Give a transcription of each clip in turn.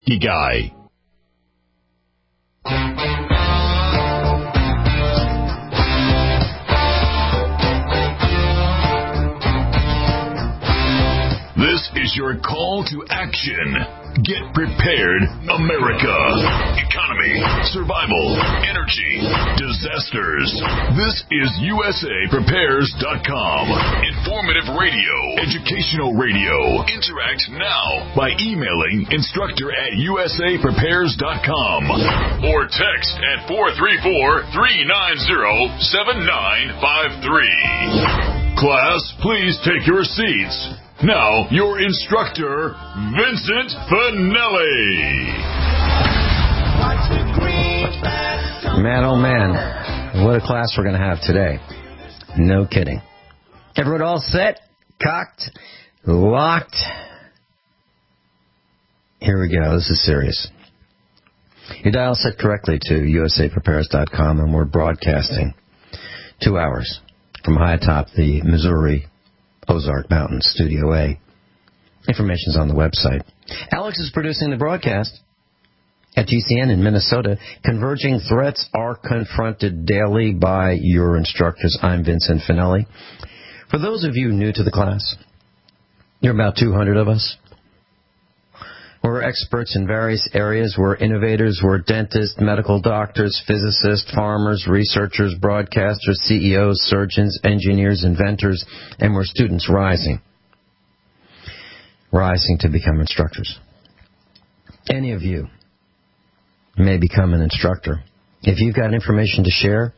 Guy. This is your call to action. Get prepared, America. Economy, survival, energy, disasters. This is USAPrepares.com. Informative radio, educational radio. Interact now by emailing instructor@USAPrepares.com or text at 434-390-7953. Class, please take your seats. Now, your instructor, Vincent Finelli. Man, oh man, what a class we're going to have today. No kidding. Everyone all set? Cocked? Locked? Here we go. This is serious. Your dial set correctly to USAPrepares.com, and we're broadcasting 2 hours from high atop the Missouri Ozark Mountains, Studio A. Information's on the website. Alex is producing the broadcast at GCN in Minnesota. Converging threats are confronted daily by your instructors. I'm Vincent Finelli. For those of you new to the class, there are about 200 of us. We're experts in various areas. We're innovators. We're dentists, medical doctors, physicists, farmers, researchers, broadcasters, CEOs, surgeons, engineers, inventors, and we're students rising to become instructors. Any of you may become an instructor. If you've got information to share,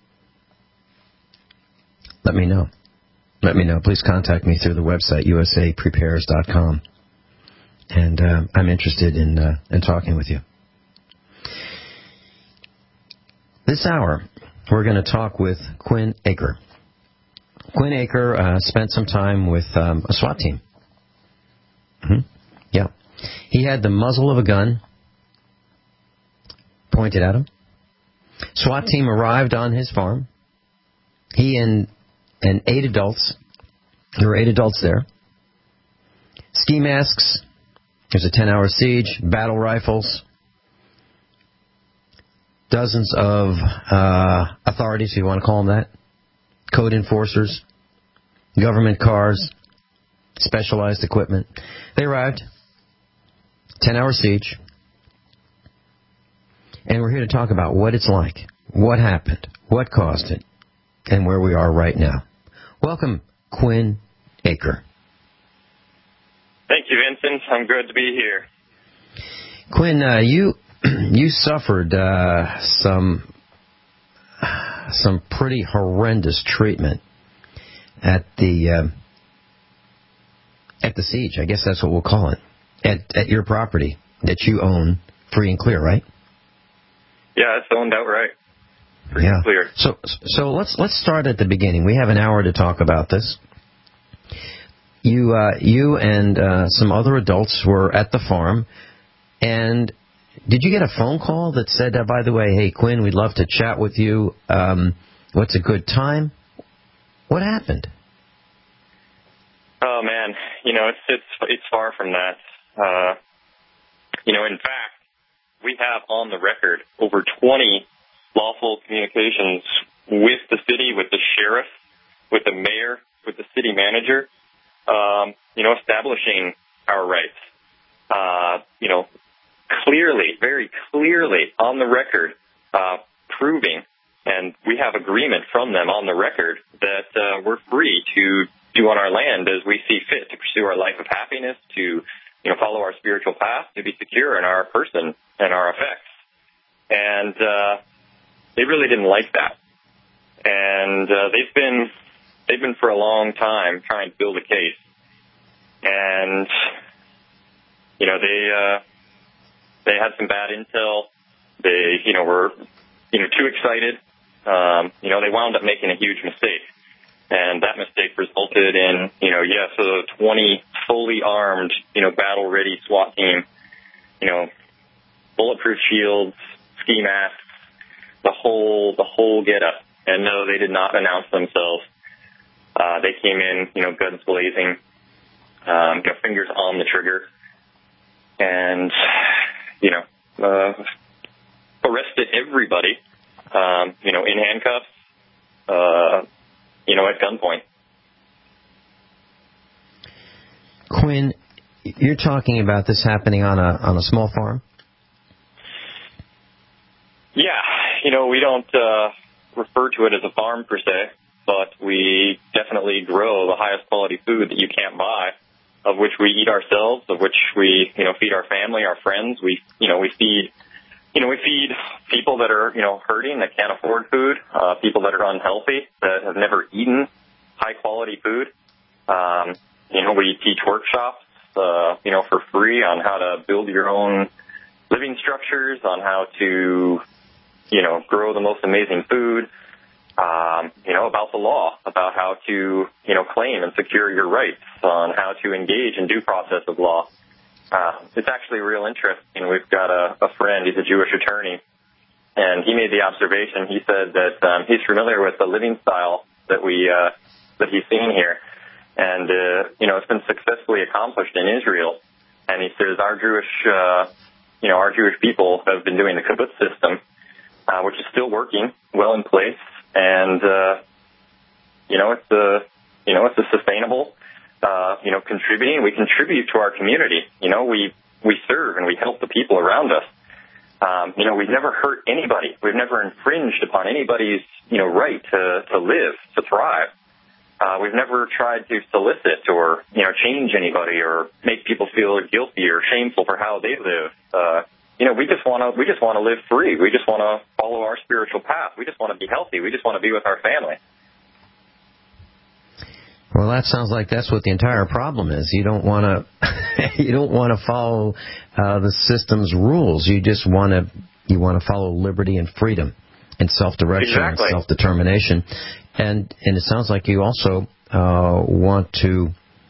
let me know. Please contact me through the website, USAPrepares.com. And I'm interested in talking with you. This hour, we're going to talk with Quinn Aker. Quinn Aker spent some time with a SWAT team. Yeah. He had the muzzle of a gun pointed at him. SWAT team arrived on his farm. He and 8 adults. There were 8 adults there. Ski masks. There's a 10-hour siege, battle rifles, dozens of authorities, if you want to call them that, code enforcers, government cars, specialized equipment. They arrived, 10-hour siege, and we're here to talk about what it's like, what happened, what caused it, and where we are right now. Welcome, Quinn Aker. Thank you, Vincent. I'm good to be here. Quinn, you suffered some pretty horrendous treatment at the siege. I guess that's what we'll call it. At your property that you own, free and clear, right? Yeah, it's owned outright. Free and clear. So let's start at the beginning. We have an hour to talk about this. You and some other adults were at the farm, and did you get a phone call that said, by the way, hey, Quinn, we'd love to chat with you. What's a good time? What happened? Oh, man. It's far from that. In fact, we have on the record over 20 lawful communications with the city, with the sheriff, with the mayor, with the city manager, establishing our rights, clearly, very clearly on the record, proving, and we have agreement from them on the record that we're free to do on our land as we see fit, to pursue our life of happiness, to, follow our spiritual path, to be secure in our person and our effects. And they really didn't like that. And they've been for a long time trying to build a case. And, they had some bad intel. They, were, too excited. They wound up making a huge mistake. And that mistake resulted in, so 20 fully armed, battle-ready SWAT team, bulletproof shields, ski masks, the whole get-up. And no, they did not announce themselves. They came in, guns blazing, fingers on the trigger. And arrested everybody, in handcuffs, at gunpoint. Quinn, you're talking about this happening on a small farm? Yeah, we don't refer to it as a farm per se, but we definitely grow the highest quality food that you can't buy, of which we eat ourselves, of which we, feed our family, our friends. We feed people that are, hurting, that can't afford food, people that are unhealthy, that have never eaten high quality food. We teach workshops, for free on how to build your own living structures, on how to, grow the most amazing food, about the law, about how to, claim and secure your rights, on how to engage in due process of law. It's actually real interesting. We've got a friend, he's a Jewish attorney, and he made the observation, he said that he's familiar with the living style that he's seen here. And, it's been successfully accomplished in Israel. And he says our Jewish people have been doing the kibbutz system, which is still working, well in place. And, it's a sustainable, contributing. We contribute to our community. We serve and we help the people around us. We've never hurt anybody. We've never infringed upon anybody's, right to live, to thrive. We've never tried to solicit or, change anybody or make people feel guilty or shameful for how they live. We just want to live free. We just want to follow our spiritual path. We just want to be healthy. We just want to be with our family. Well, that sounds like that's what the entire problem is. You don't want to follow the system's rules. You just want to follow liberty and freedom and self-direction and self-determination. And it sounds like you also want to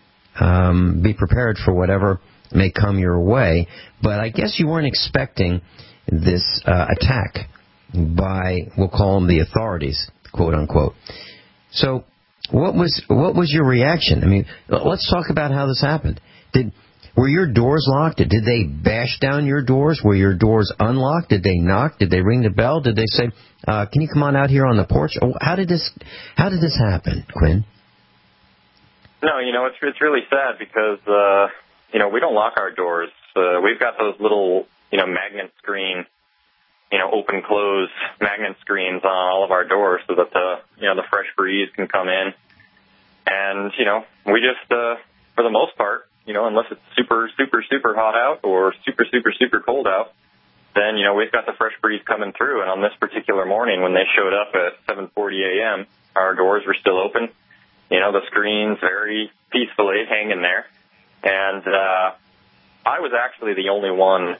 be prepared for whatever may come your way. But I guess you weren't expecting this attack by, we'll call them the authorities, quote unquote. So what was your reaction? I mean, let's talk about how this happened. Were your doors locked? Did they bash down your doors? Were your doors unlocked? Did they knock? Did they ring the bell? Did they say, can you come on out here on the porch? How did this happen, Quinn? No, it's really sad because, we don't lock our doors. We've got those little, magnet screen, open close magnet screens on all of our doors so that the fresh breeze can come in. And, we just, for the most part, unless it's super, super, super hot out or super, super, super cold out, then, we've got the fresh breeze coming through. And on this particular morning when they showed up at 7:40 a.m., our doors were still open. The screens very peacefully hanging there. And I was actually the only one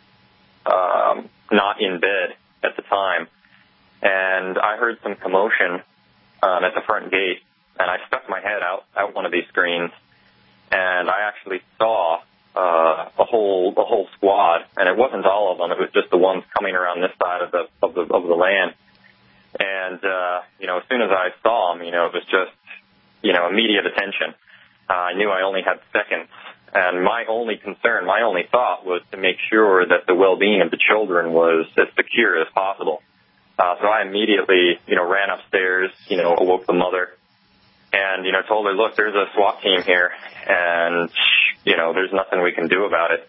not in bed at the time. And I heard some commotion at the front gate, and I stuck my head out one of these screens, and I actually saw a whole squad, and it wasn't all of them. It was just the ones coming around this side of the land. And as soon as I saw them, it was just immediate attention. I knew I only had seconds, and my only concern, my only thought was to make sure that the well-being of the children was as secure as possible. So I immediately, ran upstairs, awoke the mother, and, told her, look, there's a SWAT team here, and, there's nothing we can do about it.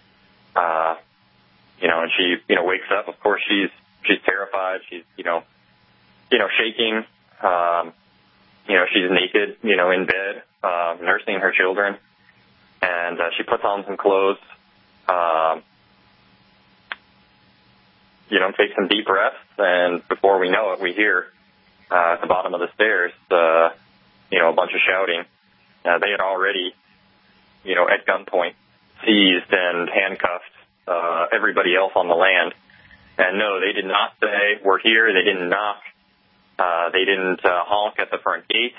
And she, wakes up. Of course, she's terrified. She's, shaking. She's naked, in bed, nursing her children. And she puts on some clothes, takes some deep breaths, and before we know it, we hear at the bottom of the stairs, a bunch of shouting. They had already, at gunpoint, seized and handcuffed everybody else on the land. And no, they did not say, we're here. They didn't knock. They didn't honk at the front gate.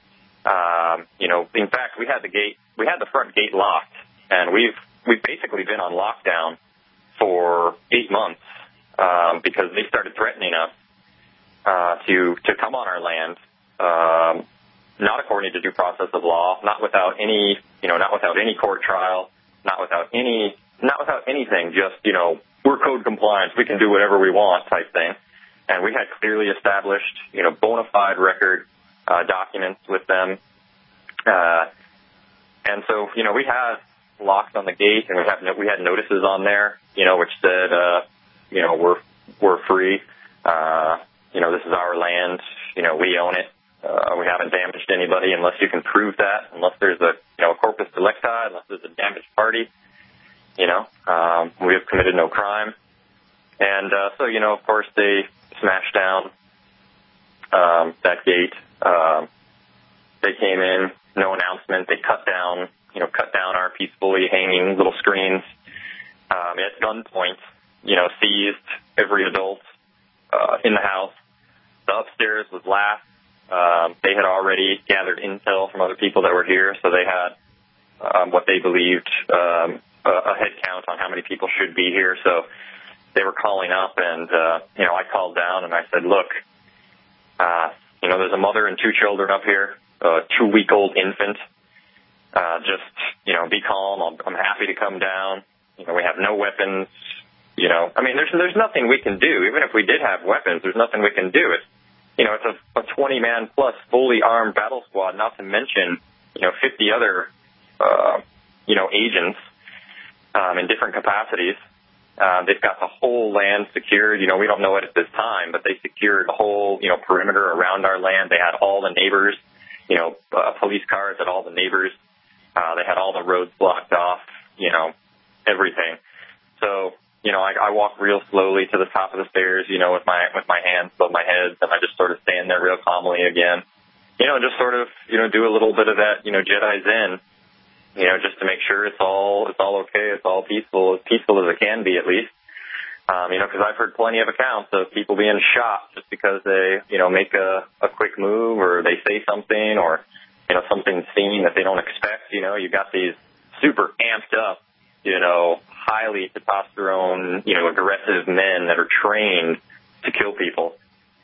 In fact, we had the front gate locked, and we've basically been on lockdown for 8 months because they started threatening us to come on our land, not according to due process of law, not without any court trial, not without any not without anything, just, we're code compliant, we can do whatever we want type thing. And we had clearly established, bona fide record documents with them. And so, we had locks on the gate, and we had notices on there, which said, we're free. This is our land. We own it. We haven't damaged anybody unless you can prove that, unless there's a corpus delicti, unless there's a damaged party. We have committed no crime. And so, of course, they smashed down that gate. They came in, no announcement. They cut down our peacefully hanging little screens. At gunpoint, seized every adult in the house. The upstairs was last. They had already gathered intel from other people that were here, so they had what they believed a head count on how many people should be here. So they were calling up, and I called down and I said, look, there's a mother and 2 children up here, a 2-week-old infant. Be calm. I'm happy to come down. We have no weapons. There's nothing we can do. Even if we did have weapons, there's nothing we can do. It's a 20-man plus fully armed battle squad, not to mention, 50 other, agents in different capacities. They've got the whole land secured. We don't know it at this time, but they secured the whole, perimeter around our land. They had all the neighbors, police cars at all the neighbors. They had all the roads blocked off, everything. So, I walk real slowly to the top of the stairs, with my hands above my head, and I just sort of stand there real calmly again. Just sort of, do a little bit of that, Jedi Zen, just to make sure it's all okay, it's all peaceful as it can be at least. Because I've heard plenty of accounts of people being shot just because they, make a quick move or they say something or, something's seen that they don't expect. You got these super amped up, highly testosterone, aggressive men that are trained to kill people.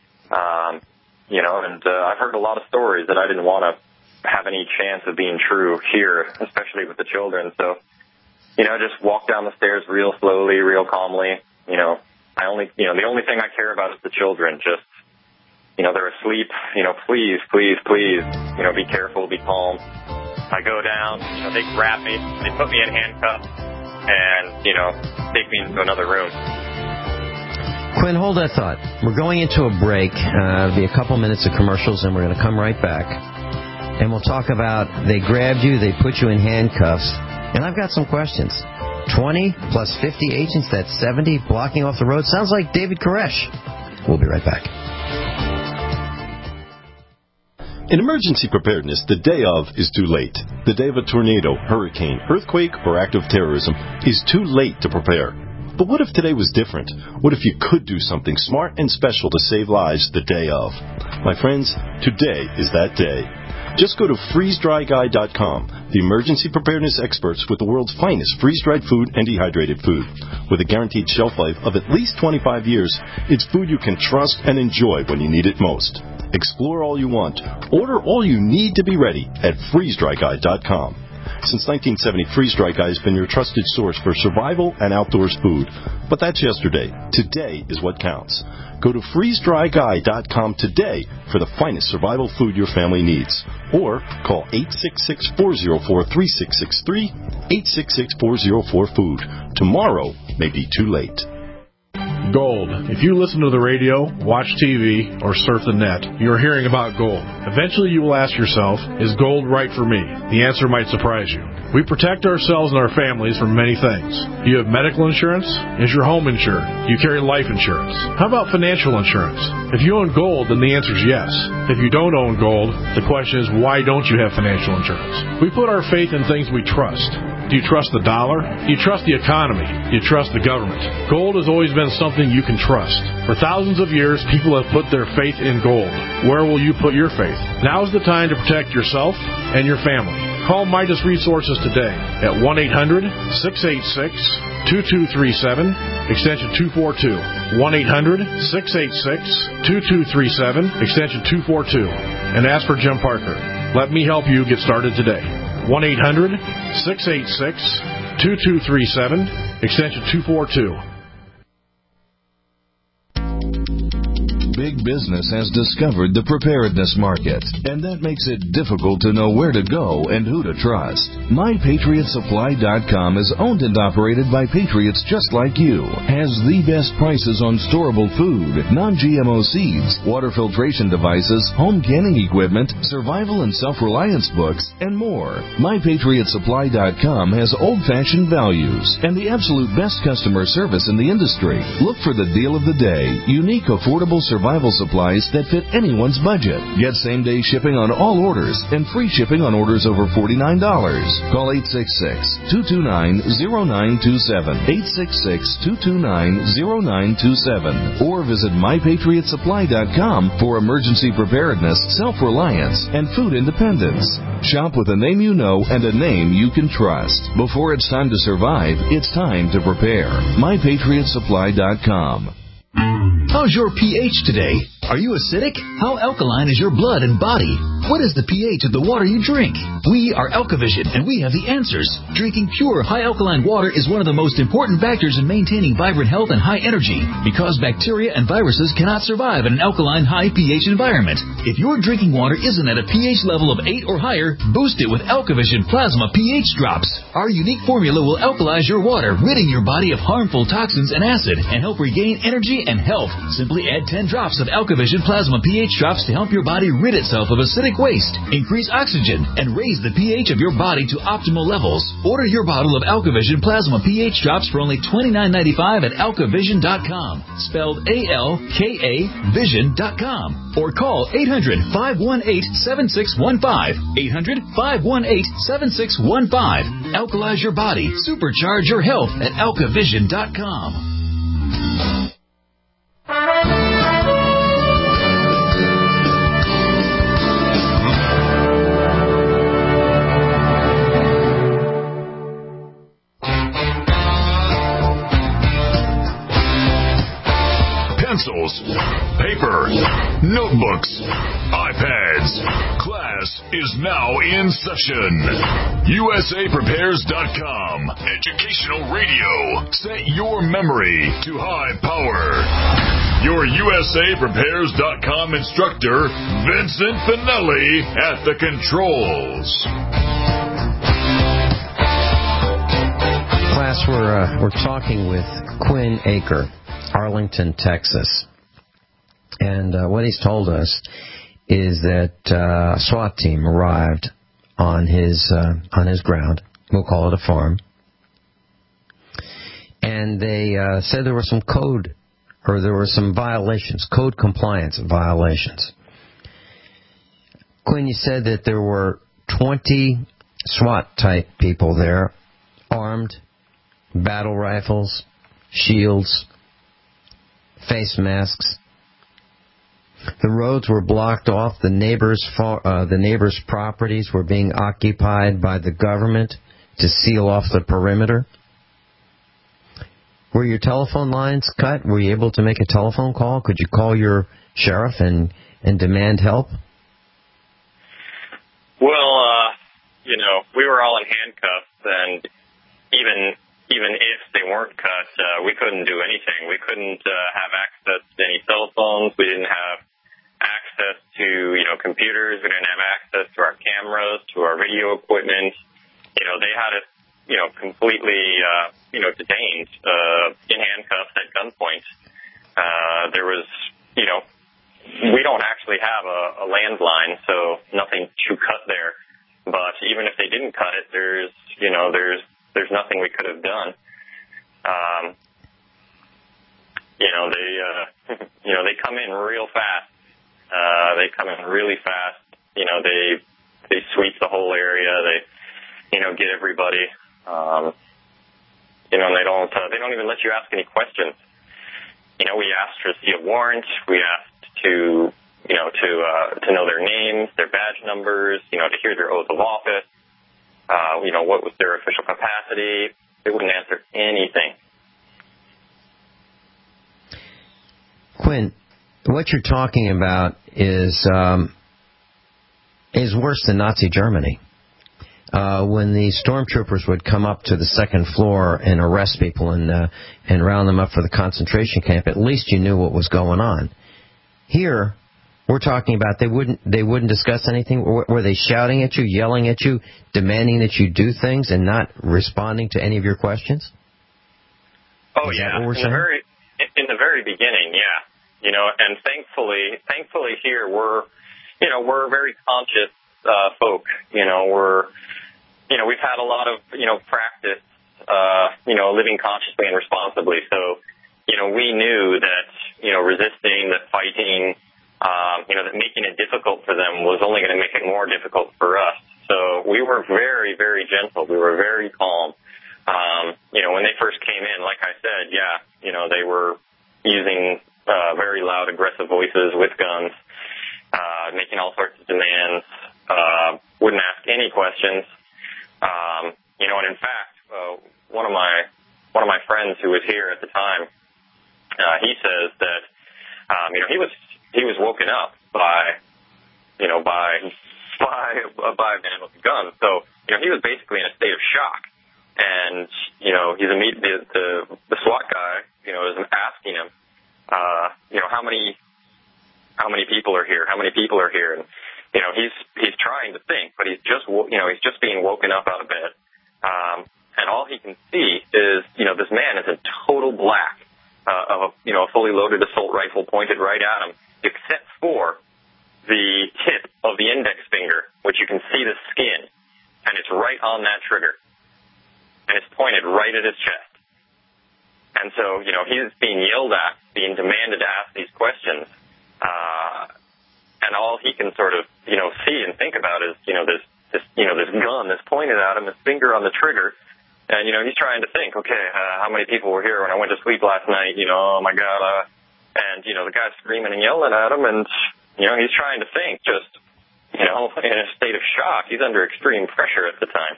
And I've heard a lot of stories that I didn't want to have any chance of being true here, especially with the children. So, just walk down the stairs real slowly, real calmly. The only thing I care about is the children. Just, they're asleep. Please, be careful, be calm. I go down, they grab me, they put me in handcuffs, and, take me into another room. Quinn, hold that thought. We're going into a break. It'll be a couple minutes of commercials, and we're going to come right back. And we'll talk about they grabbed you, they put you in handcuffs. And I've got some questions. 20 plus 50 agents, that's 70, blocking off the road. Sounds like David Koresh. We'll be right back. In emergency preparedness, the day of is too late. The day of a tornado, hurricane, earthquake, or act of terrorism is too late to prepare. But what if today was different? What if you could do something smart and special to save lives the day of? My friends, today is that day. Just go to freezedryguy.com, the emergency preparedness experts with the world's finest freeze-dried food and dehydrated food. With a guaranteed shelf life of at least 25 years, it's food you can trust and enjoy when you need it most. Explore all you want. Order all you need to be ready at freezedryguy.com. Since 1970, Freeze Dry Guy has been your trusted source for survival and outdoors food. But that's yesterday. Today is what counts. Go to freezedryguy.com today for the finest survival food your family needs. Or call 866-404-3663, 866-404-FOOD. Tomorrow may be too late. Gold. If you listen to the radio, watch TV, or surf the net, you're hearing about gold. Eventually you will ask yourself, is gold right for me? The answer might surprise you. We protect ourselves and our families from many things. Do you have medical insurance? Is your home insured? Do you carry life insurance? How about financial insurance? If you own gold, then the answer is yes. If you don't own gold, the question is, why don't you have financial insurance? We put our faith in things we trust. Do you trust the dollar? Do you trust the economy? Do you trust the government? Gold has always been something you can trust. For thousands of years, people have put their faith in gold. Where will you put your faith? Now is the time to protect yourself and your family. Call Midas Resources today at 1-800-686-2237, extension 242. 1-800-686-2237, extension 242. And ask for Jim Parker. Let me help you get started today. 1-800-686-2237, extension 242. Big business has discovered the preparedness market, and that makes it difficult to know where to go and who to trust. MyPatriotSupply.com is owned and operated by patriots just like you, has the best prices on storable food, non-GMO seeds, water filtration devices, home canning equipment, survival and self-reliance books, and more. MyPatriotSupply.com has old-fashioned values and the absolute best customer service in the industry. Look for the deal of the day, unique, affordable survival supplies that fit anyone's budget. Get same-day shipping on all orders and free shipping on orders over $49. Call 866-229-0927, 866-229-0927, or visit MyPatriotSupply.com for emergency preparedness, self-reliance, and food independence. Shop with a name you know and a name you can trust. Before it's time to survive, it's time to prepare. MyPatriotSupply.com. How's your pH today? Are you acidic? How alkaline is your blood and body? What is the pH of the water you drink? We are AlkaVision, and we have the answers. Drinking pure, high alkaline water is one of the most important factors in maintaining vibrant health and high energy, because bacteria and viruses cannot survive in an alkaline, high pH environment. If your drinking water isn't at a pH level of 8 or higher, boost it with AlkaVision Plasma pH Drops. Our unique formula will alkalize your water, ridding your body of harmful toxins and acid, and help regain energy and health. Simply add 10 drops of AlkaVision Plasma pH Drops to help your body rid itself of acidic waste, increase oxygen, and raise the pH of your body to optimal levels. Order your bottle of AlkaVision Plasma pH Drops for only $29.95 at AlkaVision.com, spelled A-L-K-A Vision.com, or call 800-518-7615, 800-518-7615. Alkalize your body, supercharge your health at AlkaVision.com. Pencils, paper, notebooks, iPads. Class is now in session. USAPrepares.com. Educational radio. Set your memory to high power. Your USAPrepares.com instructor, Vincent Finelli, at the controls. Class, we're talking with Quinn Aker, Arlington, Texas. And what he's told us is that a SWAT team arrived on his ground. We'll call it a farm. And they said there were some code compliance violations. Quinn, you said that there were 20 SWAT-type people there, armed, battle rifles, shields, face masks. The roads were blocked off. The neighbors' properties were being occupied by the government to seal off the perimeter. Were your telephone lines cut? Were you able to make a telephone call? Could you call your sheriff and demand help? Well, we were all in handcuffs, and even if they weren't cut, we couldn't do anything. We couldn't have access to any cell phones. We didn't have access to, computers. We didn't have access to our cameras, to our video equipment. They had us, completely, detained, in handcuffs at gunpoint. There was, we don't actually have a landline, so nothing to cut there. But even if they didn't cut it, there's nothing we could have done. They come in real fast. They come in really fast. They sweep the whole area. They, get everybody. And they don't even let you ask any questions. We asked to see a warrant. We asked to know their names, their badge numbers, to hear their oath of office. What was their official capacity? They wouldn't answer anything. Quinn, what you're talking about is worse than Nazi Germany. when the stormtroopers would come up to the second floor and arrest people and round them up for the concentration camp, at least you knew what was going on. Here, we're talking about they wouldn't discuss anything. Were they shouting at you, yelling at you, demanding that you do things and not responding to any of your questions? Oh, yeah. In the very beginning, yeah. You know, and thankfully here we're very conscious folk. We've had a lot of, practice, living consciously and responsibly. So, we knew that, resisting, that fighting, that making it difficult for them was only going to make it more difficult for us. So we were very, very gentle. We were very calm. When they first came in, like I said, they were using very loud, aggressive voices with guns, making all sorts of demands, wouldn't ask any questions. And in fact, one of my friends who was here at the time, he says that, he was woken up by a man with a gun. So, he was basically in a state of shock. And, he's immediately, the SWAT guy, is asking him, how many people are here? How many people are here? And, he's trying to think, but he's just being woken up out of bed. And all he can see is, this man is in total black, of a fully loaded assault rifle pointed right at him, except for the tip of the index finger, which you can see the skin, and it's right on that trigger. And it's pointed right at his chest. And so, he's being yelled at, being demanded to ask these questions. And all he can sort of, see and think about is, this gun that's pointed at him, his finger on the trigger. And, he's trying to think, okay, how many people were here when I went to sleep last night? Oh my God. And, the guy's screaming and yelling at him. And, he's trying to think just, in a state of shock. He's under extreme pressure at the time.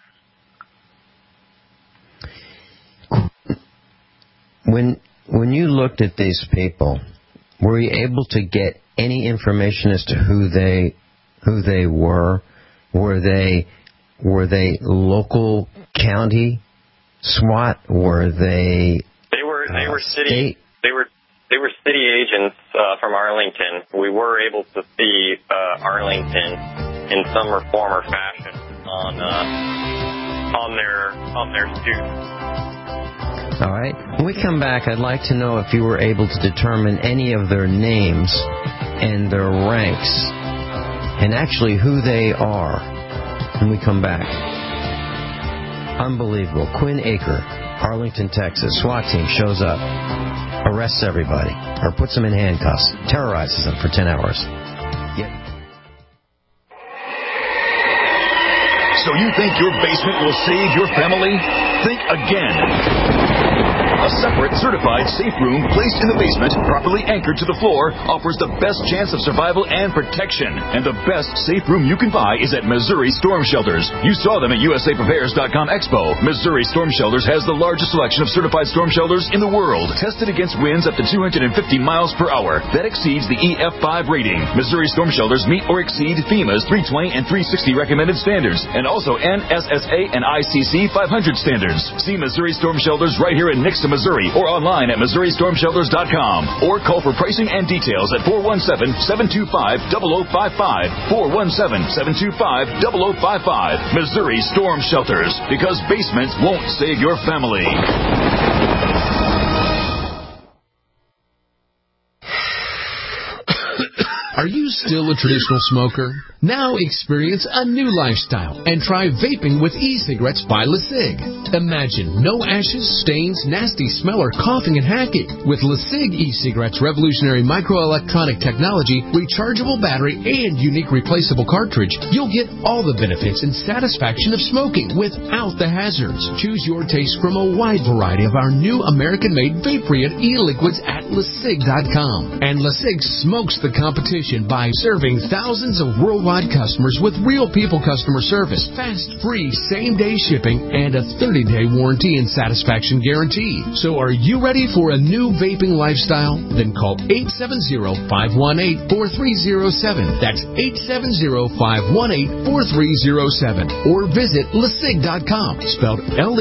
When you looked at these people, were you able to get any information as to who they were? Were they local county SWAT? Were they? They were city. They were city agents from Arlington. We were able to see Arlington in some form or fashion on their suits. All right. When we come back, I'd like to know if you were able to determine any of their names and their ranks and actually who they are when we come back. Unbelievable. Quinn Aker, Arlington, Texas. SWAT team shows up, arrests everybody, or puts them in handcuffs, terrorizes them for 10 hours. Yep. So you think your basement will save your family? Think again. A separate, certified safe room placed in the basement, properly anchored to the floor, offers the best chance of survival and protection. And the best safe room you can buy is at Missouri Storm Shelters. You saw them at USAPrepares.com Expo. Missouri Storm Shelters has the largest selection of certified storm shelters in the world, tested against winds up to 250 miles per hour. That exceeds the EF5 rating. Missouri Storm Shelters meet or exceed FEMA's 320 and 360 recommended standards, and also NSSA and ICC 500 standards. See Missouri Storm Shelters right here in Nixon, Missouri, or online at MissouriStormShelters.com, or call for pricing and details at 417-725-0055, 417-725-0055. Missouri Storm Shelters, because basements won't save your family. Are you still a traditional smoker? Now experience a new lifestyle and try vaping with e-cigarettes by LeSig. Imagine no ashes, stains, nasty smell, or coughing and hacking. With LeSig e-cigarettes' revolutionary microelectronic technology, rechargeable battery, and unique replaceable cartridge, you'll get all the benefits and satisfaction of smoking without the hazards. Choose your taste from a wide variety of our new American-made vape-free e-liquids at LeSig.com. And LeSig smokes the competition reputation by serving thousands of worldwide customers with real people customer service, fast, free, same-day shipping, and a 30-day warranty and satisfaction guarantee. So are you ready for a new vaping lifestyle? Then call 870-518-4307. That's 870-518-4307. Or visit LeSig.com, spelled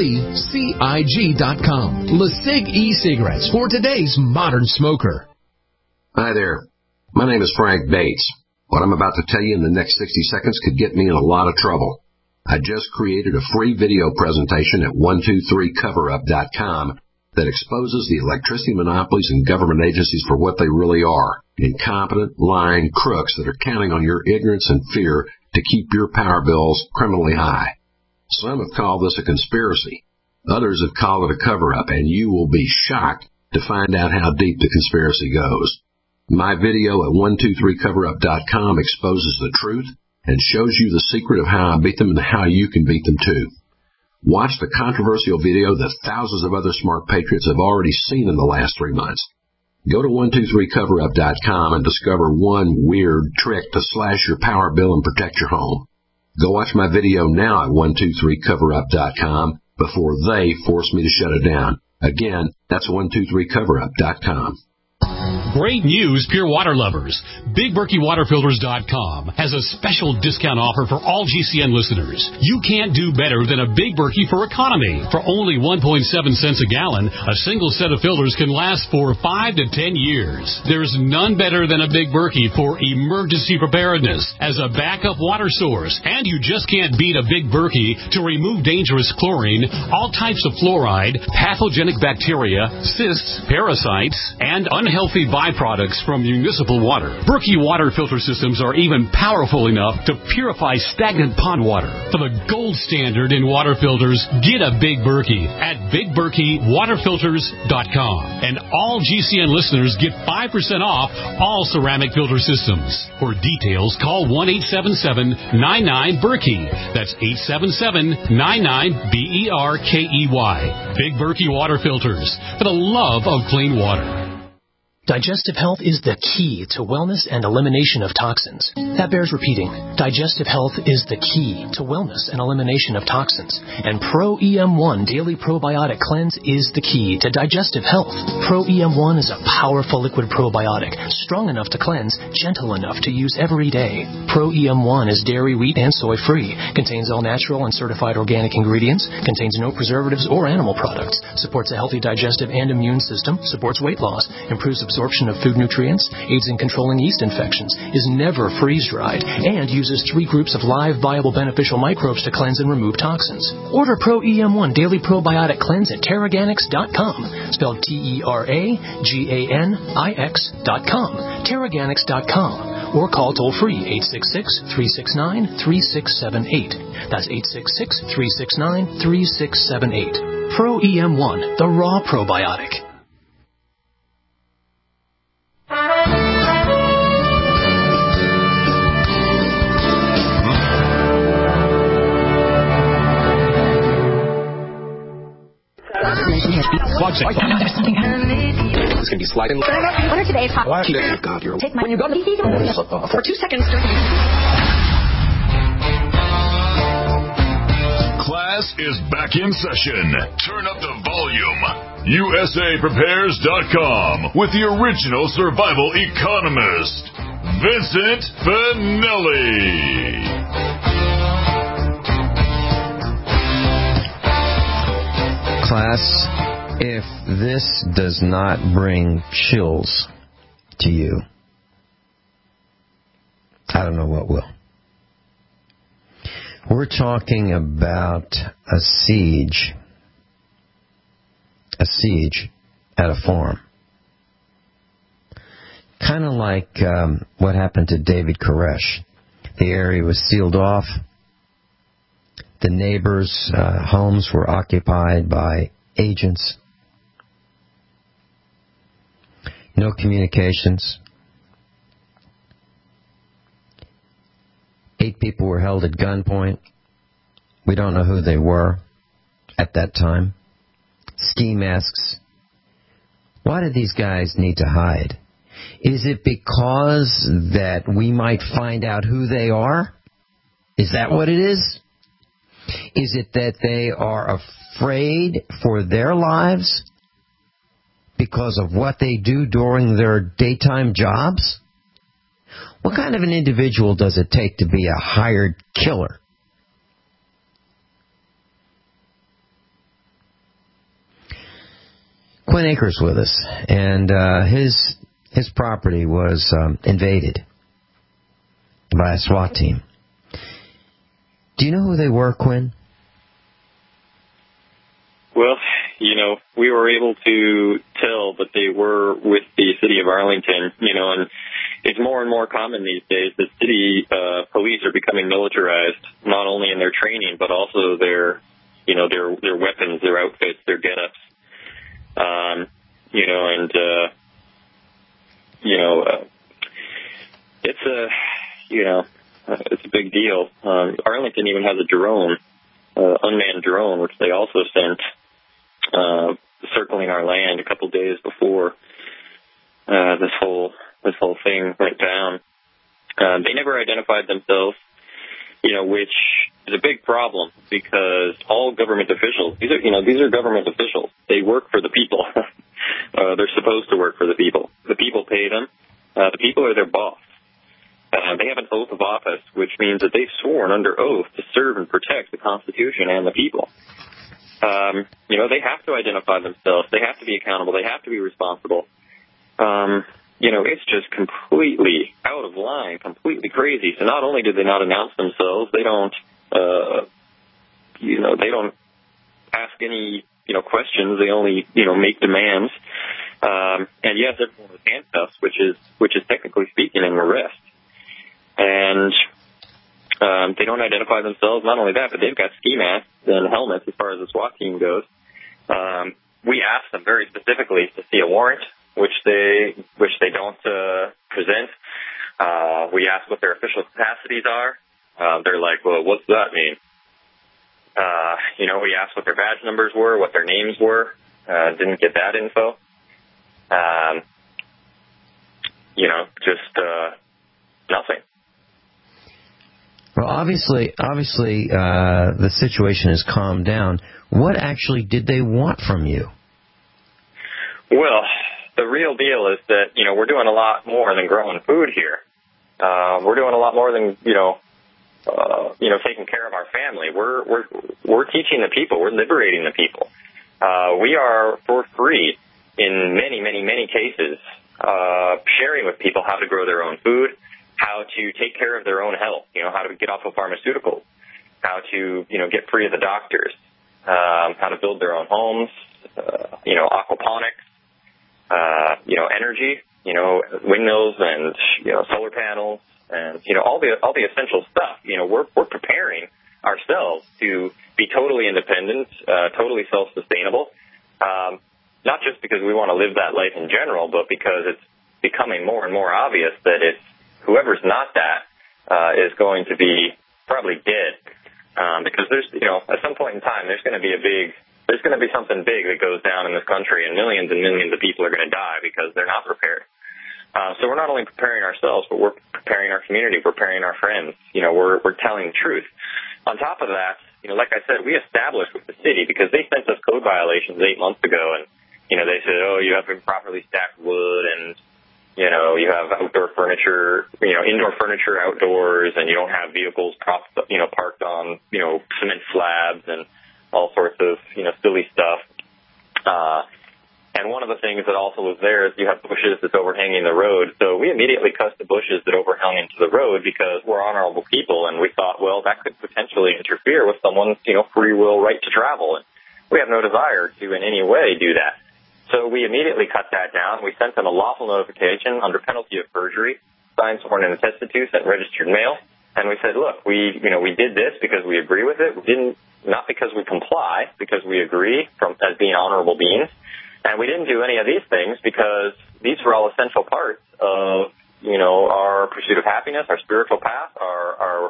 LECIG.com. LeSig e-cigarettes for today's modern smoker. Hi there. My name is Frank Bates. What I'm about to tell you in the next 60 seconds could get me in a lot of trouble. I just created a free video presentation at 123coverup.com that exposes the electricity monopolies and government agencies for what they really are. Incompetent, lying crooks that are counting on your ignorance and fear to keep your power bills criminally high. Some have called this a conspiracy. Others have called it a cover-up, and you will be shocked to find out how deep the conspiracy goes. My video at 123coverup.com exposes the truth and shows you the secret of how I beat them and how you can beat them too. Watch the controversial video that thousands of other smart patriots have already seen in the last 3 months. Go to 123coverup.com and discover one weird trick to slash your power bill and protect your home. Go watch my video now at 123coverup.com before they force me to shut it down. Again, that's 123coverup.com. Great news, pure water lovers. BigBerkeyWaterFilters.com has a special discount offer for all GCN listeners. You can't do better than a Big Berkey for economy. For only 1.7 cents a gallon, a single set of filters can last for 5 to 10 years. There's none better than a Big Berkey for emergency preparedness as a backup water source. And you just can't beat a Big Berkey to remove dangerous chlorine, all types of fluoride, pathogenic bacteria, cysts, parasites, and unhealthy byproducts from municipal water. Berkey water filter systems are even powerful enough to purify stagnant pond water. For the gold standard in water filters, get a Big Berkey at BigBerkeyWaterFilters.com. And all GCN listeners get 5% off all ceramic filter systems. For details, call 1-877-99-BERKEY. That's 877-99-BERKEY. Big Berkey Water Filters, for the love of clean water. Digestive health is the key to wellness and elimination of toxins. That bears repeating. Digestive health is the key to wellness and elimination of toxins. And Pro EM1 Daily Probiotic Cleanse is the key to digestive health. Pro EM1 is a powerful liquid probiotic, strong enough to cleanse, gentle enough to use every day. Pro EM1 is dairy, wheat, and soy-free, contains all natural and certified organic ingredients, contains no preservatives or animal products, supports a healthy digestive and immune system, supports weight loss, improves absorption of food nutrients, aids in controlling yeast infections, is never freeze-dried, and uses 3 groups of live, viable, beneficial microbes to cleanse and remove toxins. Order Pro EM1 Daily Probiotic Cleanse at Teraganix.com, spelled Teraganix.com, Teraganix.com, or call toll-free 866-369-3678. That's 866-369-3678. Pro EM1, the raw probiotic. There's something it's going to be sliding. What are today's hot? God, you're take my when you go to for 2 seconds. Class is back in session. Turn up the volume. USAPrepares.com with the original survival economist, Vincent Finelli. Class, if this does not bring chills to you, I don't know what will. We're talking about a siege at a farm. Kind of like what happened to David Koresh. The area was sealed off. The neighbors' homes were occupied by agents. No communications. 8 people were held at gunpoint. We don't know who they were at that time. Ski masks. Why did these guys need to hide? Is it because that we might find out who they are? Is that what it is? Is it that they are afraid for their lives because of what they do during their daytime jobs? What kind of an individual does it take to be a hired killer? Quinn Akers with us, and his property was invaded by a SWAT team. Do you know who they were, Quinn? Well, we were able to tell that they were with the city of Arlington, and it's more and more common these days that city police are becoming militarized, not only in their training, but also their weapons, their outfits, their get-ups. It's a big deal. Arlington even has a drone, unmanned drone, which they also sent circling our land a couple days before this whole thing went down. They never identified themselves, which is a big problem because all government officials, these are government officials. They work for the people. They're supposed to work for the people. The people pay them. The people are their boss. They have an oath of office, which means that they've sworn under oath to serve and protect the Constitution and the people. They have to identify themselves. They have to be accountable. They have to be responsible. It's just completely out of line, completely crazy. So not only do they not announce themselves, they don't ask any, questions. They only, make demands. And yes, everyone was handcuffs, which is technically speaking an arrest. And they don't identify themselves. Not only that, but they've got ski masks and helmets as far as the SWAT team goes. We asked them very specifically to see a warrant, which they don't present. We asked what their official capacities are. They're like, well, what's that mean? We asked what their badge numbers were, what their names were. Didn't get that info. Just nothing. Well, obviously, the situation has calmed down. What actually did they want from you? Well, the real deal is that, we're doing a lot more than growing food here. We're doing a lot more than, taking care of our family. We're teaching the people. We're liberating the people. We are, for free, in many, many, many cases, sharing with people how to grow their own food, how to take care of their own health, how to get off of pharmaceuticals, how to, get free of the doctors, how to build their own homes, aquaponics, energy, windmills and, solar panels and, all the essential stuff. We're preparing ourselves to be totally independent, totally self-sustainable, not just because we want to live that life in general, but because it's becoming more and more obvious that whoever's not that is going to be probably dead. Because there's, at some point in time, there's going to be something big that goes down in this country, and millions of people are going to die because they're not prepared. So we're not only preparing ourselves, but we're preparing our community, we're preparing our friends. We're telling the truth. On top of that, like I said, we established with the city because they sent us code violations 8 months ago, and they said, oh, you have improperly stacked wood, and you have outdoor furniture, indoor furniture outdoors, and you don't have vehicles parked on, cement slabs and all sorts of, silly stuff. And one of the things that also was there is you have bushes that's overhanging the road. So we immediately cut the bushes that overhung into the road because we're honorable people, and we thought, well, that could potentially interfere with someone's, free will right to travel. And we have no desire to in any way do that. So we immediately cut that down. We sent them a lawful notification under penalty of perjury, signed, sworn, and attested to, sent registered mail. And we said, look, we did this because we agree with it. We didn't, not because we comply, because we agree as being honorable beings. And we didn't do any of these things because these were all essential parts of, our pursuit of happiness, our spiritual path, our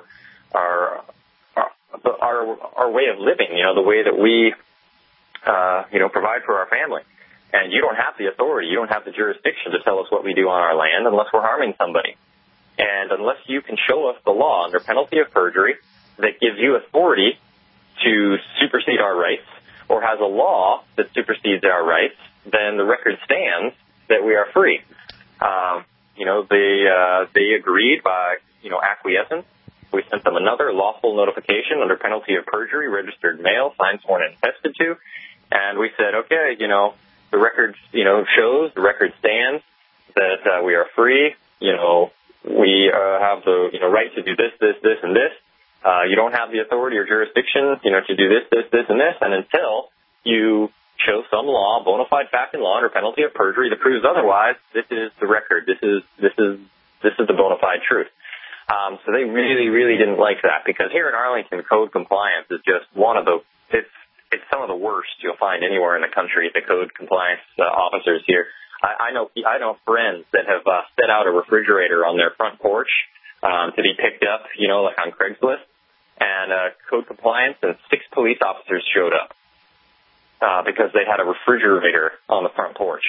way of living, the way that we, provide for our family. and you don't have the authority, you don't have the jurisdiction to tell us what we do on our land unless we're harming somebody. And unless you can show us the law under penalty of perjury that gives you authority to supersede our rights or has a law that supersedes our rights, then the record stands that we are free. They agreed by, acquiescence. We sent them another lawful notification under penalty of perjury, registered mail, signed, sworn, and attested to. And we said, okay, the record, shows, the record stands that we are free. We have the, right to do this, and this. You don't have the authority or jurisdiction, to do this, and this. And until you show some law, bona fide fact and law under penalty of perjury that proves otherwise, this is the record. This is the bona fide truth. So they really, really didn't like that, because here in Arlington, code compliance is just one of the, it's some of the worst you'll find anywhere in the country, the code compliance officers here. I know friends that have set out a refrigerator on their front porch to be picked up, like on Craigslist, and code compliance and 6 police officers showed up because they had a refrigerator on the front porch.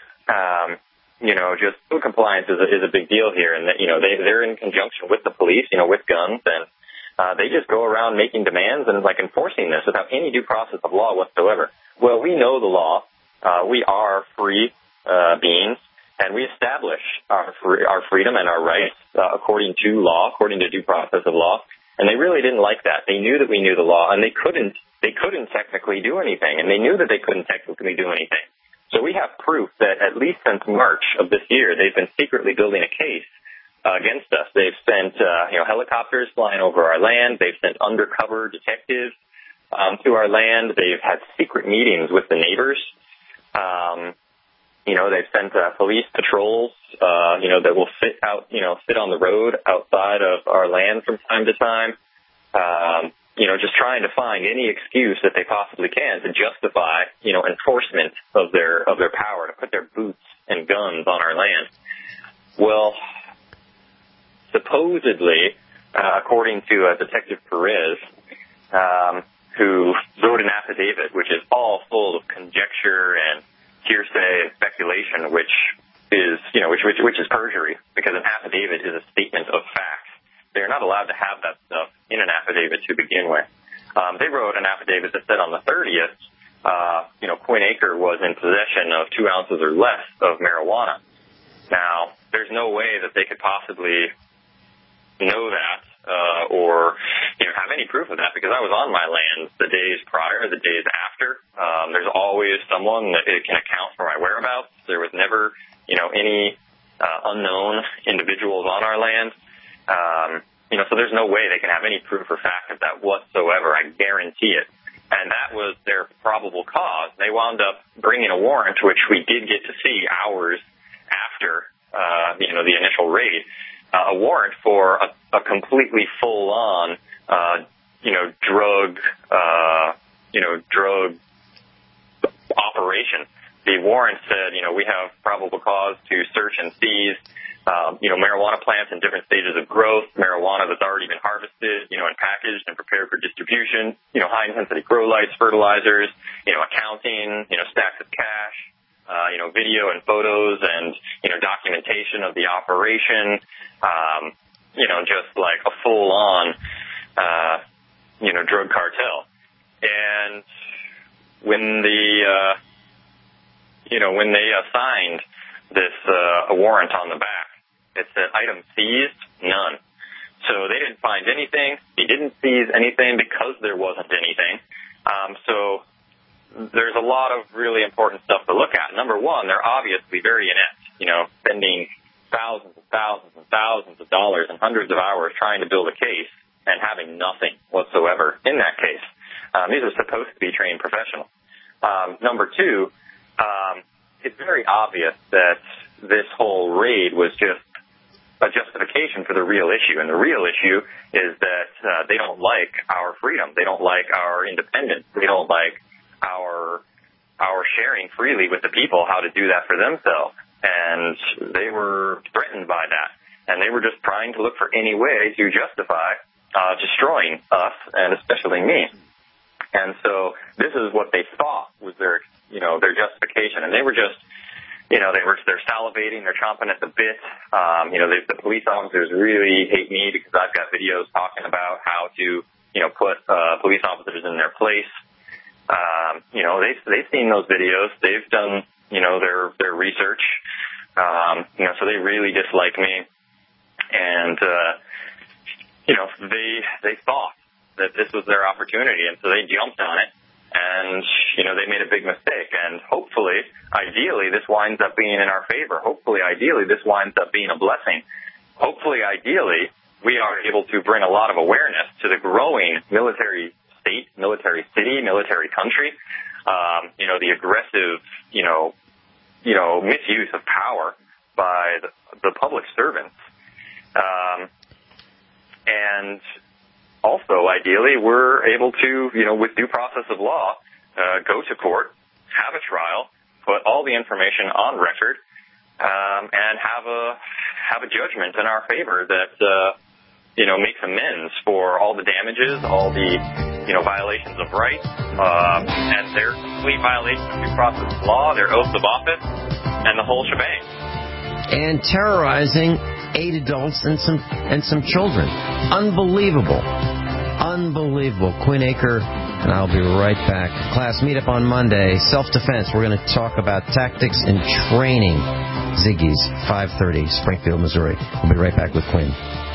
Just code compliance is a big deal here, and that, they're in conjunction with the police, with guns, and they just go around making demands and enforcing this without any due process of law whatsoever. Well, we know the law. We are free beings, and we establish our freedom and our rights according to law, according to due process of law. And they really didn't like that. They knew that we knew the law, and they couldn't technically do anything, and they knew that they couldn't technically do anything. So we have proof that at least since March of this year, they've been secretly building a case against us. They've sent helicopters flying over our land. They've sent undercover detectives to our land. They've had secret meetings with the neighbors. They've sent police patrols, that will sit on the road outside of our land from time to time. Just trying to find any excuse that they possibly can to justify, enforcement of their power, to put their boots and guns on our land. Well, supposedly, according to Detective Perez, who wrote an affidavit, which is all full of conjecture and hearsay and speculation, which is perjury, because an affidavit is a statement of facts. They're not allowed to have that stuff in an affidavit to begin with. They wrote an affidavit that said on the 30th, Quinn Aker was in possession of 2 ounces or less of marijuana. Now, there's no way that they could possibly know that or have any proof of that, because I was on my land the days prior, the days after. There's always someone that can account for my whereabouts. There was never, any unknown individuals on our land. So there's no way they can have any proof or fact of that whatsoever. I guarantee it. And that was their probable cause. They wound up bringing a warrant, which we did get to see hours after, the initial raid, a warrant for a completely full-on, drug operation. The warrant said, we have probable cause to search and seize, marijuana plants in different stages of growth, marijuana that's already been harvested, and packaged and prepared for distribution, high-intensity grow lights, fertilizers, accounting, stacks of cash, video and photos and, documentation of the operation, just like a full-on, drug cartel. And when they assigned this a warrant on the back, it said item seized, none. So they didn't find anything. They didn't seize anything because there wasn't anything. So there's a lot of really important stuff to look at. Number one, they're obviously very inept, spending thousands and thousands and thousands of dollars and hundreds of hours trying to build a case and having nothing whatsoever in that case. These are supposed to be trained professionals. Number two, it's very obvious that this whole raid was just a justification for the real issue. And the real issue is that they don't like our freedom. They don't like our independence. They don't like our sharing freely with the people how to do that for themselves. And they were threatened by that. And they were just trying to look for any way to justify destroying us, and especially me. And so this is what they thought was their justification. And they were just, they're salivating, they're chomping at the bit. The police officers really hate me because I've got videos talking about how to, put police officers in their place. They've seen those videos. They've done, their research. So they really dislike me. And, they thought that this was their opportunity, and so they jumped on it. And, they made a big mistake. And hopefully, ideally, this winds up being in our favor. Hopefully, ideally, this winds up being a blessing. Hopefully, ideally, we are able to bring a lot of awareness to the growing military state, military city, military country, the aggressive, misuse of power by the public servants. And also, ideally, we're able to, with due process of law, go to court, have a trial, put all the information on record, and have a judgment in our favor that, makes amends for all the damages, all the, violations of rights, and their complete violation of due process of law, their oaths of office, and the whole shebang. And terrorizing 8 adults and some children. Unbelievable. Quinn Aker and I'll be right back. Class meetup on Monday. Self-defense. We're going to talk about tactics and training. Ziggy's, 5:30, Springfield, Missouri. We'll be right back with Quinn.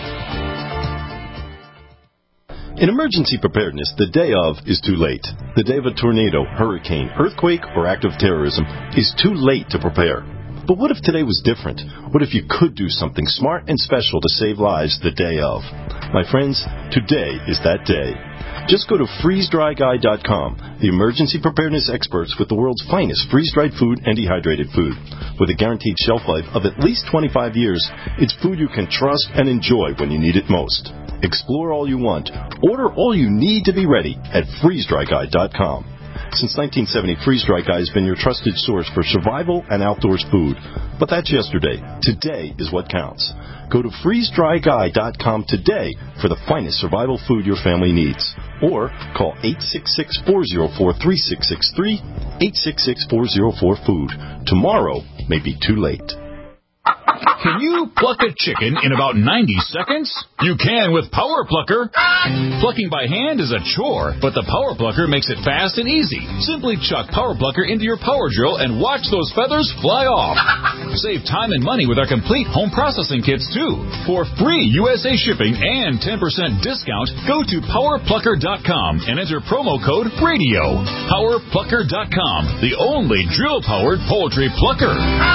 In emergency preparedness, the day of is too late. The day of a tornado, hurricane, earthquake, or act of terrorism is too late to prepare. But what if today was different? What if you could do something smart and special to save lives the day of? My friends, today is that day. Just go to freezedryguy.com, the emergency preparedness experts with the world's finest freeze-dried food and dehydrated food. With a guaranteed shelf life of at least 25 years, it's food you can trust and enjoy when you need it most. Explore all you want. Order all you need to be ready at freezedryguy.com. Since 1970, Freeze Dry Guy has been your trusted source for survival and outdoors food. But that's yesterday. Today is what counts. Go to freezedryguy.com today for the finest survival food your family needs. Or call 866-404-3663, 866-404-FOOD. Tomorrow may be too late. Can you pluck a chicken in about 90 seconds? You can with Power Plucker. Plucking by hand is a chore, but the Power Plucker makes it fast and easy. Simply chuck Power Plucker into your power drill and watch those feathers fly off. Save time and money with our complete home processing kits, too. For free USA shipping and 10% discount, go to PowerPlucker.com and enter promo code RADIO. PowerPlucker.com, the only drill-powered poultry plucker.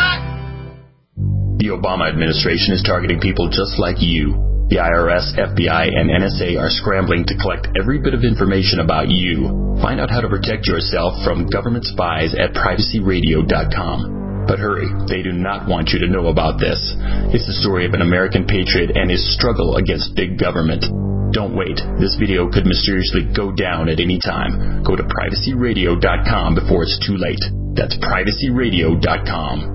The Obama administration is targeting people just like you. The IRS, FBI, and NSA are scrambling to collect every bit of information about you. Find out how to protect yourself from government spies at privacyradio.com. But hurry, they do not want you to know about this. It's the story of an American patriot and his struggle against big government. Don't wait. This video could mysteriously go down at any time. Go to privacyradio.com before it's too late. That's privacyradio.com.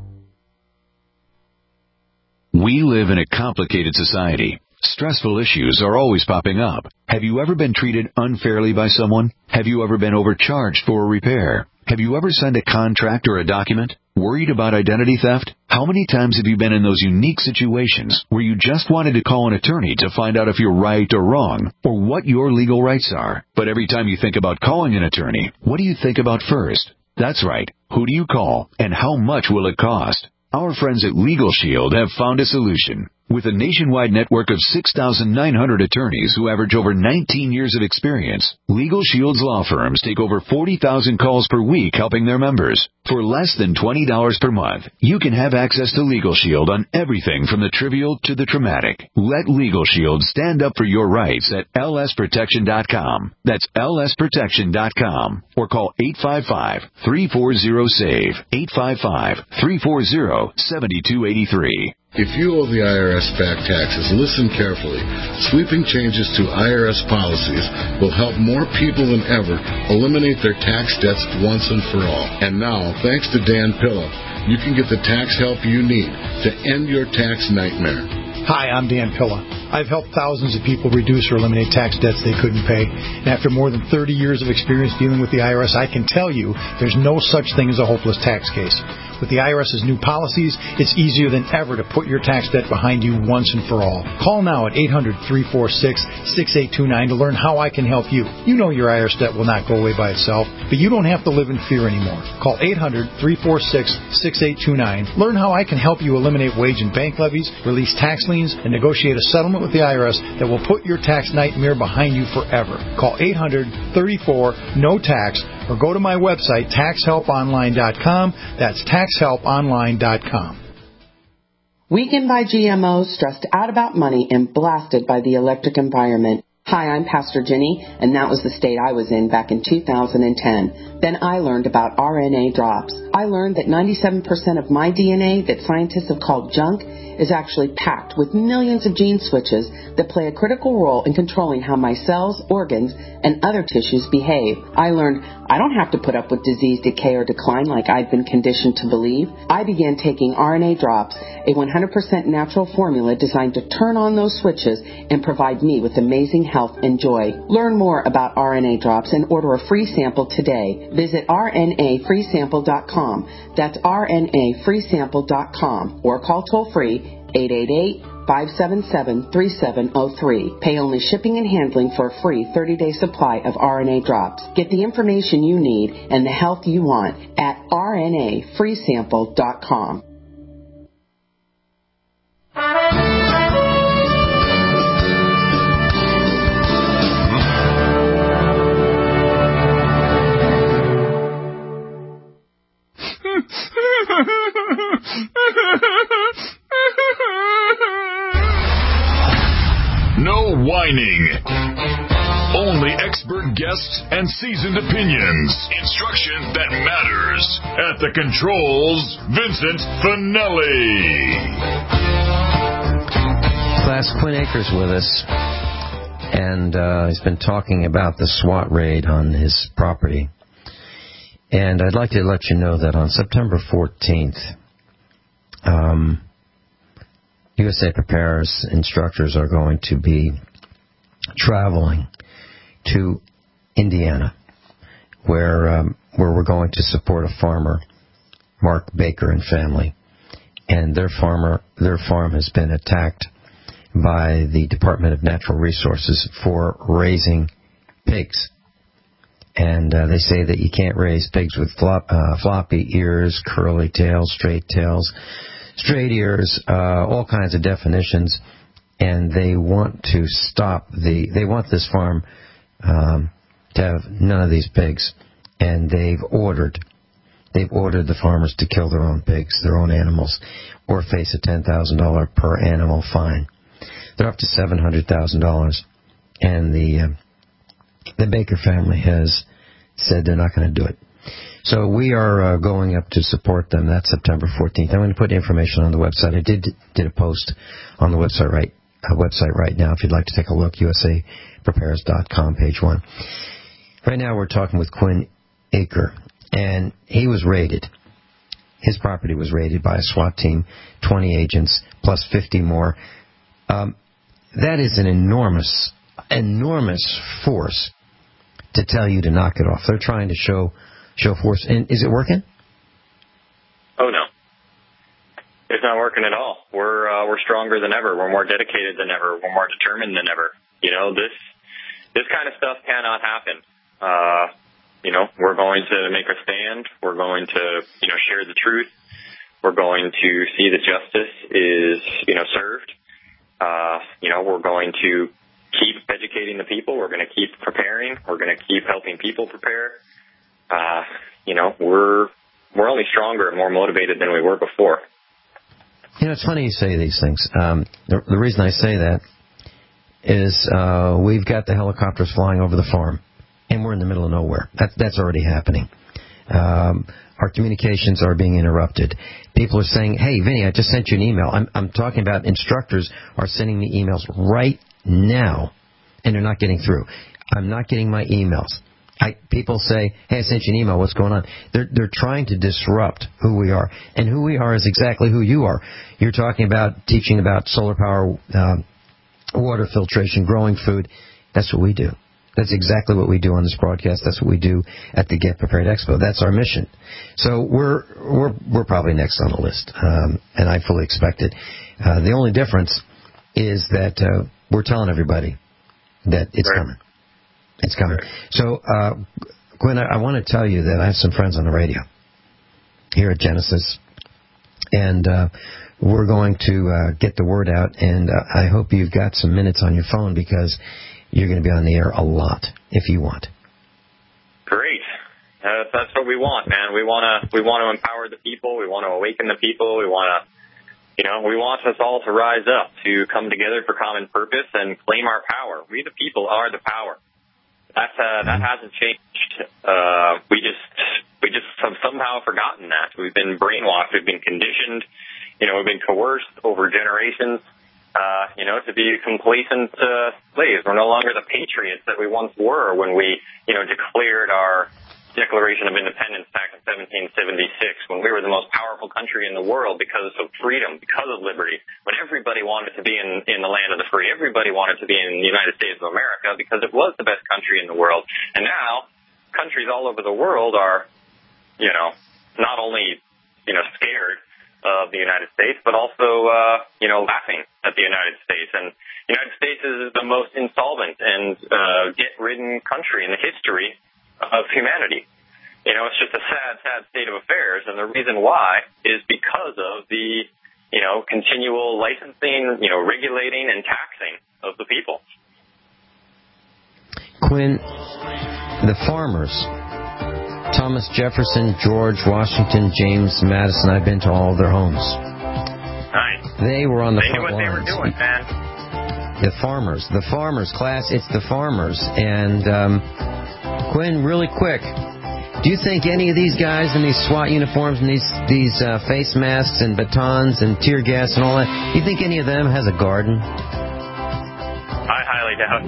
We live in a complicated society. Stressful issues are always popping up. Have you ever been treated unfairly by someone? Have you ever been overcharged for a repair? Have you ever signed a contract or a document? Worried about identity theft? How many times have you been in those unique situations where you just wanted to call an attorney to find out if you're right or wrong, or what your legal rights are? But every time you think about calling an attorney, what do you think about first? That's right. Who do you call, and how much will it cost? Our friends at Legal Shield have found a solution. With a nationwide network of 6,900 attorneys who average over 19 years of experience, Legal Shield's law firms take over 40,000 calls per week helping their members. For less than $20 per month, you can have access to Legal Shield on everything from the trivial to the traumatic. Let Legal Shield stand up for your rights at lsprotection.com. That's lsprotection.com. Or call 855-340-SAVE, 855-340-7283. If you owe the IRS back taxes, listen carefully. Sweeping changes to IRS policies will help more people than ever eliminate their tax debts once and for all. And now, thanks to Dan Pilla, you can get the tax help you need to end your tax nightmare. Hi, I'm Dan Pilla. I've helped thousands of people reduce or eliminate tax debts they couldn't pay. And after more than 30 years of experience dealing with the IRS, I can tell you there's no such thing as a hopeless tax case. With the IRS's new policies, it's easier than ever to put your tax debt behind you once and for all. Call now at 800-346-6829 to learn how I can help you. You know your IRS debt will not go away by itself, but you don't have to live in fear anymore. Call 800-346-6829. Learn how I can help you eliminate wage and bank levies, release tax liens, and negotiate a settlement with the IRS that will put your tax nightmare behind you forever. Call 800-34-NO-TAX or go to my website, taxhelponline.com. That's taxhelponline.com. Weakened by GMOs, stressed out about money, and blasted by the electric environment. Hi, I'm Pastor Jenny, and that was the state I was in back in 2010. Then I learned about RNA drops. I learned that 97% of my DNA that scientists have called junk is actually packed with millions of gene switches that play a critical role in controlling how my cells, organs, and other tissues behave. I learned I don't have to put up with disease, decay, or decline like I'd been conditioned to believe. I began taking RNA drops, a 100% natural formula designed to turn on those switches and provide me with amazing health and joy. Learn more about RNA drops and order a free sample today. Visit rnafreesample.com. That's rnafreesample.com or call toll-free 888-577-3703. Pay only shipping and handling for a free 30-day supply of RNA drops. Get the information you need and the health you want at rnafreesample.com. No whining. Only expert guests and seasoned opinions. Instruction that matters. At the controls, Vincent Finelli. Class, Quinn Akers with us, and he's been talking about the SWAT raid on his property. And I'd like to let you know that on September 14th, USA Prepares instructors are going to be traveling to Indiana, where we're going to support a farmer, Mark Baker and family. And their farm has been attacked by the Department of Natural Resources for raising pigs. And they say that you can't raise pigs with floppy ears, curly tails, straight ears, all kinds of definitions. And they want to they want this farm to have none of these pigs. And they've ordered the farmers to kill their own pigs, their own animals, or face a $10,000 per animal fine. They're up to $700,000. And the Baker family has said they're not going to do it. So we are going up to support them. That's September 14th. I'm going to put information on the website. I did a post on the website right now if you'd like to take a look, usaprepares.com, page 1. Right now we're talking with Quinn Aker, and he was raided. His property was raided by a SWAT team, 20 agents, plus 50 more. That is an enormous force to tell you to knock it off. They're trying to show force. And is it working? Oh, no. It's not working at all. We're stronger than ever. We're more dedicated than ever. We're more determined than ever. You know, this kind of stuff cannot happen. We're going to make a stand. We're going to, share the truth. We're going to see that justice is, served. We're going to keep educating the people. We're going to keep preparing. We're going to keep helping people prepare. We're only stronger and more motivated than we were before. It's funny you say these things. The reason I say that is we've got the helicopters flying over the farm, and we're in the middle of nowhere. That's already happening. Our communications are being interrupted. People are saying, hey, Vinny, I just sent you an email. I'm talking about instructors are sending me emails right now, and they're not getting through. I'm not getting my emails. People say, hey, I sent you an email. What's going on? They're trying to disrupt who we are. And who we are is exactly who you are. You're talking about teaching about solar power water filtration, growing food. That's what we do. That's exactly what we do on this broadcast. That's what we do at the Get Prepared Expo. That's our mission. So we're probably next on the list, and I fully expect it. The only difference is that we're telling everybody that it's coming. It's coming. So, Gwen, I want to tell you that I have some friends on the radio here at Genesis, and we're going to get the word out, and I hope you've got some minutes on your phone because you're going to be on the air a lot if you want. Great. That's what we want, man. We want to empower the people. We want to awaken the people. We want us all to rise up, to come together for common purpose and claim our power. We, the people, are the power. That hasn't changed. We just have somehow forgotten that. We've been brainwashed. We've been conditioned. We've been coerced over generations. To be complacent slaves. We're no longer the patriots that we once were when we, declared our Declaration of Independence back in 1776, when we were the most powerful country in the world because of freedom, because of liberty, when everybody wanted to be in the land of the free. Everybody wanted to be in the United States of America because it was the best country in the world. And now countries all over the world are, not only, scared of the United States, but also, laughing at the United States. And the United States is the most insolvent and debt-ridden country in the history of humanity. It's just a sad, sad state of affairs, and the reason why is because of the, continual licensing, regulating and taxing of the people. Quinn, the farmers, Thomas Jefferson, George Washington, James Madison, I've been to all of their homes. Nice. They were on the front lines. They knew what they were doing, man. The farmers, class, it's the farmers. And, Quinn, really quick, do you think any of these guys in these SWAT uniforms and these face masks and batons and tear gas and all that, do you think any of them has a garden? I highly doubt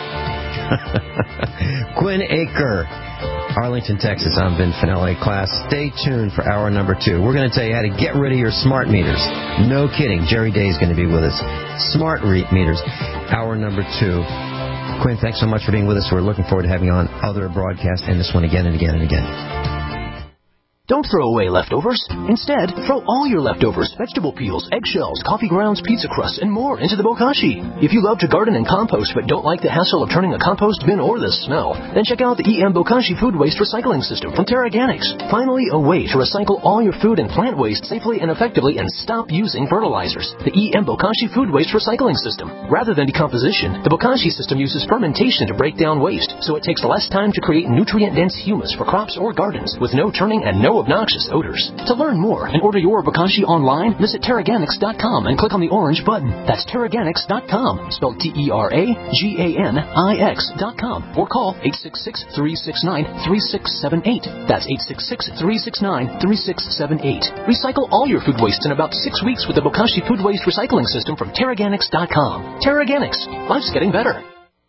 it. Quinn Aker, Arlington, Texas. I'm Ben Finelli. Class, stay tuned for hour number 2. We're going to tell you how to get rid of your smart meters. No kidding. Jerry Day is going to be with us. Smart meters. Hour number 2. Quinn, thanks so much for being with us. We're looking forward to having you on other broadcasts and this one again and again and again. Don't throw away leftovers. Instead, throw all your leftovers, vegetable peels, eggshells, coffee grounds, pizza crusts, and more into the bokashi. If you love to garden and compost but don't like the hassle of turning a compost bin or the smell, then check out the EM Bokashi Food Waste Recycling System from TerraGanix. Finally, a way to recycle all your food and plant waste safely and effectively and stop using fertilizers. The EM Bokashi Food Waste Recycling System. Rather than decomposition, the Bokashi system uses fermentation to break down waste, so it takes less time to create nutrient-dense humus for crops or gardens with no turning and no obnoxious odors. To learn more and order your Bokashi online, visit TerraGanix.com and click on the orange button. That's TerraGanix.com, spelled TerraGanix.com, or call 866-369-3678. That's 866-369-3678. Recycle all your food waste in about 6 weeks with the Bokashi Food Waste Recycling System from TerraGanix.com. TerraGanix. Life's getting better.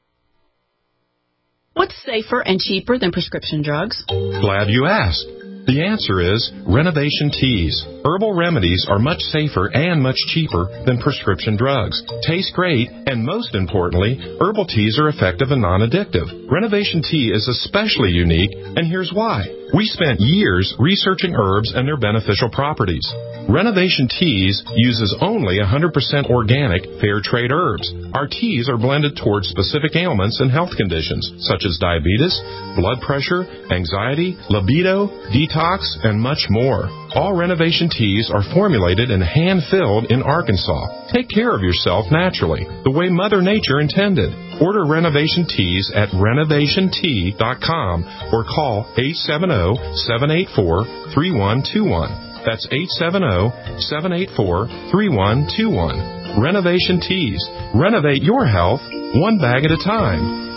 What's safer and cheaper than prescription drugs? Glad you asked. The answer is Renovation Teas. Herbal remedies are much safer and much cheaper than prescription drugs. Taste great, and most importantly, herbal teas are effective and non-addictive. Renovation Tea is especially unique, and here's why. We spent years researching herbs and their beneficial properties. Renovation Teas uses only 100% organic, fair trade herbs. Our teas are blended towards specific ailments and health conditions, such as diabetes, blood pressure, anxiety, libido, detox, and much more. All Renovation Teas are formulated and hand-filled in Arkansas. Take care of yourself naturally, the way Mother Nature intended. Order Renovation Teas at renovationtea.com or call 870-784-3121. That's 870-784-3121. Renovation Teas. Renovate your health one bag at a time.